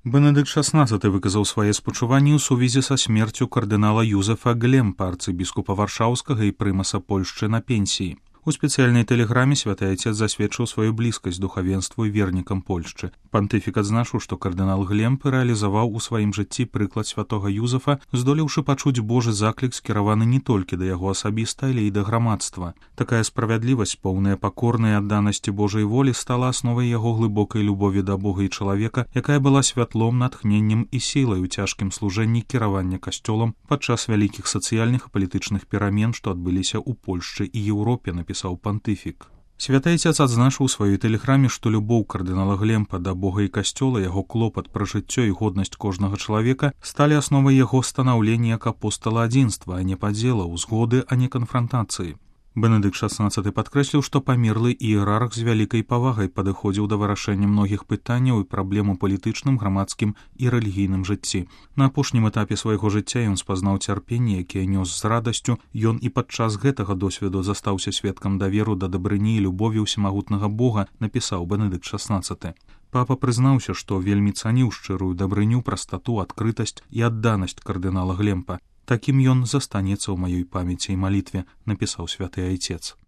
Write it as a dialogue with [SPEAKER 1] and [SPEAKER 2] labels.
[SPEAKER 1] Бенедыкт XVI выказаў свае спачуванні ў сувязі са смерцю кардынала Юзефа Глемпа, арцыбіскупа варшаўскага і прымаса Польшчы на пенсіі. У спецыяльнай тэлеграме святы айцец засведчыў сваю блізкасць духавенству і вернікам Польшчы. Пантыфік адзначыў, што кардынал Глемп рэалізаваў у сваім жыцці прыклад святога Юзефа, здолеўшы пачуць Божы заклік, скіраваны не толькі да яго асабіста, але і да грамадства. Такая справядлівасць, поўная пакорнай адданасці Божай волі, стала асновай яго глыбокай любові да Бога і чалавека, якая была святлом, натхненнем і сілай у цяжкім служэнні кіравання касцёлам падчас вялікіх сацыяльных і палітычных перамен, што адбыліся ў Польшчы і Еўропе, напісаў пантыфік. Святы айцец адзначыў у сваёй тэлеграме, што любоў кардынала Глемпа да Бога і касцёла, яго клопат пра жыццё і годнасць кожнага чалавека сталі асновай яго станаўлення як апостала адзінства, а не падзелаў, згоды, а не канфрантацыі. Бенедыкт XVI падкрэсліў, што памерлы іерарх з вялікай павагай падыходзіў да вырашэння многіх пытанняў і праблем у палітычным, грамадскім і рэлігійным жыцці. На апошнім этапе свайго жыцця ён спазнаў цярпенне, якія нёс з радасцю. Ён і падчас гэтага досведу застаўся сведкам даверу да дабрыні і любові ўсемагутнага Бога, напісаў Бенедыкт XVI. Папа прызнаўся, што вельмі цаніў шчырую дабрыню, прастату, адкрытасць і адданасць кардынала Глемпа. Такім ён застанецца ў маёй памяці і малітве, напісаў святы айцец.